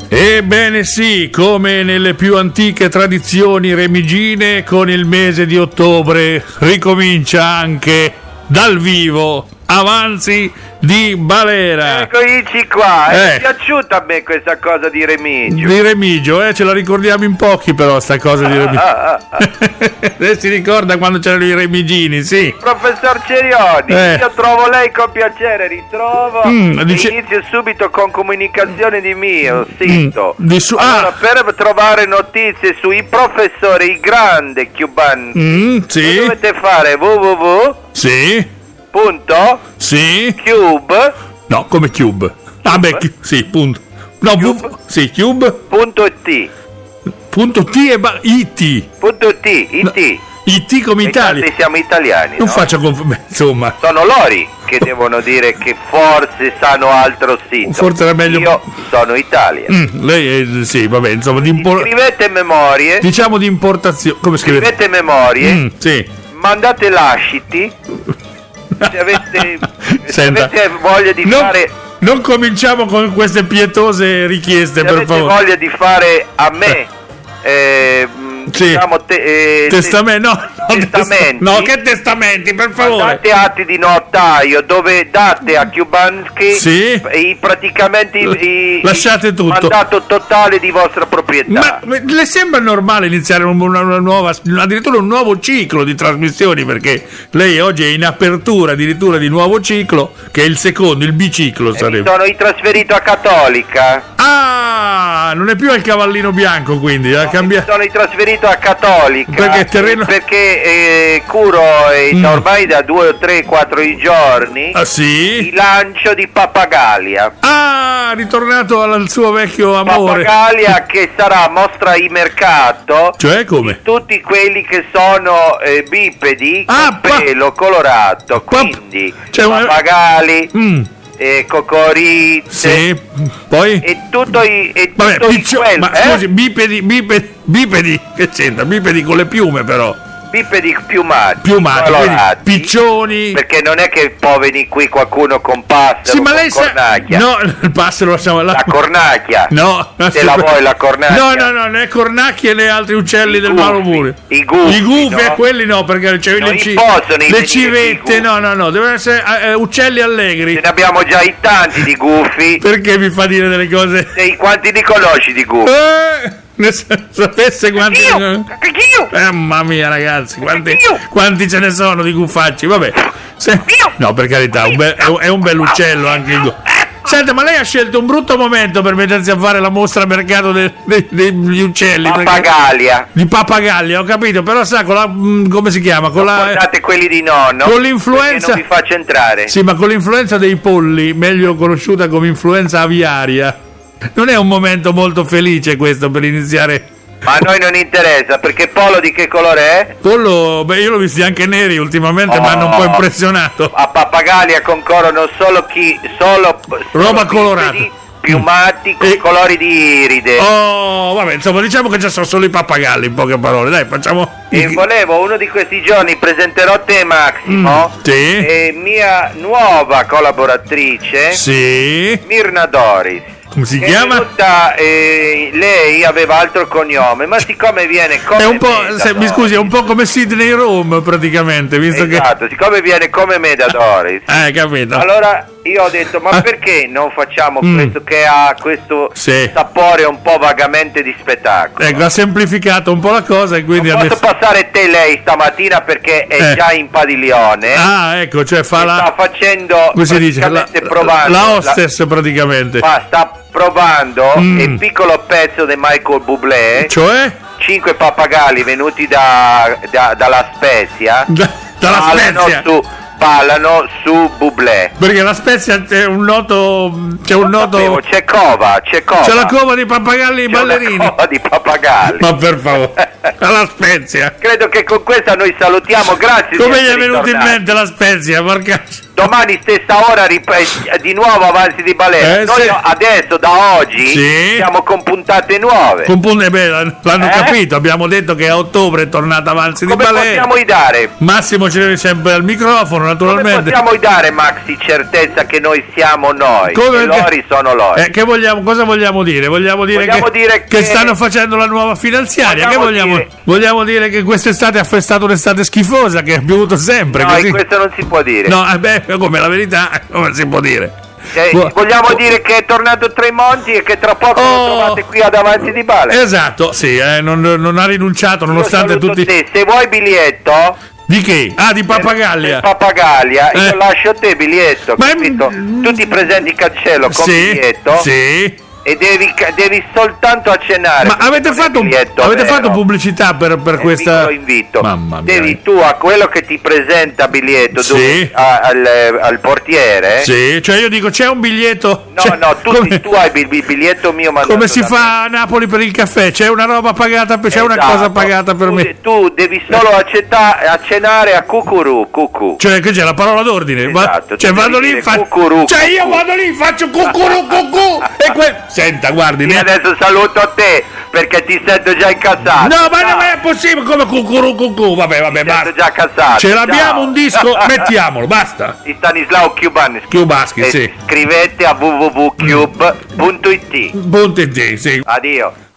Ebbene sì, come nelle più antiche tradizioni remigine, con il mese di ottobre ricomincia anche dal vivo Avanzi di Balera. Eccoci qua, è piaciuta a me questa cosa di Remigio. Di Remigio, ce la ricordiamo in pochi però sta cosa di Remigio. Si ricorda quando c'erano i remigini, sì. Professor Cerioni, io trovo lei con piacere, ritrovo. Inizio subito con comunicazione di mio sito. Allora, per trovare notizie sui professori, il grande Cuban, sì. dovete fare www. Sì. Punto? Sì. Cube? No, come Cube? Ah beh, sì, punto. No, Cube? Sì, Cube. Punto IT. Punto T e IT. Punto T, IT. No, IT come Italia. Infatti siamo italiani, non no? faccio insomma. Sono loro che devono dire che forse sanno altro sito. Forse era meglio. Io sono Italia. Lei sì, vabbè, insomma, scrivete memorie. Diciamo di importazione. Come scrivete? Scrivete memorie. Sì. Mandate lasciti. Se avete voglia di fare. Non cominciamo con queste pietose richieste, per favore. Se avete voglia di fare a me diciamo testamento. testamenti. No, che testamenti, per favore. Mandate atti di notaio dove date a Cubanski praticamente lasciate tutto. Mandato totale di vostra proprietà. Ma le sembra normale iniziare una nuova, addirittura un nuovo ciclo di trasmissioni, perché lei oggi è in apertura addirittura di nuovo ciclo, che è il secondo, il biciclo sarebbe. Mi sono trasferito a Cattolica. Ah, non è più al Cavallino Bianco, quindi ha cambiato. Mi sono trasferito a Cattolica perché curo ormai da 2 o 3 4 giorni il lancio di Papagalia. Ah, ritornato al suo vecchio amore. Papagalia che sarà mostra in mercato. Cioè come? Di tutti quelli che sono bipedi con pelo colorato, quindi pappagalli, cocorizze, sì, poi e tutto ma scusi, bipedi che c'entra? Bipedi con le piume, però bipedi piumati, piccioni, perché non è che può venire qui qualcuno con passero, sì, ma lei cornacchia. No, il passero lasciamo la cornacchia. No, se la vuoi la cornacchia. No, né cornacchie né altri uccelli del Malomure. I gufi, no? Quelli no, perché c'è le civette, no, devono essere uccelli allegri. Ce ne abbiamo già tanti di gufi. Perché mi fa dire delle cose? Quanti li conosci di gufi? Ne sapesse quanti. Mamma mia, ragazzi, quanti ce ne sono di gufacci? Vabbè, no, per carità, è un bel uccello anche il Senta, ma lei ha scelto un brutto momento per mettersi a fare la mostra a mercato degli uccelli. Papagalia. Di Papagalia, ho capito, però sa, con la come si chiama? Guardate quelli di nonno. Con l'influenza. Non vi faccio entrare. Sì, ma con l'influenza dei polli, meglio conosciuta come influenza aviaria. Non è un momento molto felice questo per iniziare. Ma a noi non interessa, perché Polo di che colore è? Pollo, io l'ho visti anche neri ultimamente, mi hanno un po' impressionato. A Papagalia concorrono solo roba colorata, piumati con colori di iride. Oh, vabbè, insomma, diciamo che ci sono solo i pappagalli, in poche parole, dai, facciamo. E volevo, uno di questi giorni presenterò te, Massimo, e mia nuova collaboratrice, Mirna Doris. Come si chiama? Lei aveva altro cognome, ma siccome viene come è un po', mi scusi, è un po' come Sidney Rome praticamente, visto esatto, siccome viene come me da Doris. Capito. Allora io ho detto, ma perché non facciamo questo che ha questo sapore un po' vagamente di spettacolo? Ecco, ha semplificato un po' la cosa e quindi non posso passare lei stamattina perché è già in padiglione. Ecco, cioè sta facendo, come si dice, provando la hostess praticamente. Sta provando il piccolo pezzo di Michael Bublé, cioè 5 pappagalli venuti dalla Spezia, dalla Spezia ballano su Bublé, perché la Spezia c'è un noto c'è cova c'è la cova di pappagalli ballerini, una cova di pappagalli, ma per favore, alla Spezia. Credo che con questa noi salutiamo, grazie. Come gli è venuto in mente la Spezia, porca? domani stessa ora di nuovo Avanzi di Balena. Noi adesso da oggi siamo con puntate nuove. L'hanno capito, abbiamo detto che a ottobre è tornata Avanzi di Balena. Come possiamo dare? Massimo ce l'è sempre al microfono, naturalmente. Come possiamo dare, Maxi, certezza che noi siamo noi, che loro sono loro? Cosa vogliamo dire? Vogliamo dire che stanno facendo la nuova finanziaria? Vogliamo dire che quest'estate è stata un'estate schifosa, che è piovuto sempre? No, così? Questo non si può dire. No, come la verità, come si può dire? Vogliamo dire che è tornato Tremonti e che tra poco lo trovate qui ad Avanzi di Balena. Esatto, sì, non ha rinunciato nonostante tutti. Se vuoi biglietto. Di che? Di Pappagallia. Pappagallia, io lascio a te biglietto. Tu ti presenti cancello con biglietto. Sì. E devi soltanto accennare. Ma avete fatto pubblicità per questa? Piccolo invito. Mamma mia. Devi tu a quello che ti presenta biglietto al portiere. Sì, cioè io dico c'è un biglietto. No, tu hai il biglietto mio mandato. Come si fa a Napoli per il caffè? C'è una roba pagata, c'è una cosa pagata per me. Tu devi solo accennare a cucurù. Cioè che c'è la parola d'ordine. Esatto, cioè vado lì faccio cucurù. Cioè io vado lì faccio cucurù e senta, guardi. Io adesso saluto te perché ti sento già incazzato. No, ma non è possibile come cucù. Vabbè, ti basta. Sento già incazzato. Ce l'abbiamo un disco, mettiamolo, basta. Di Stanislao Cubaschi, sì. Scrivete a www.cube.it. Sì. Addio.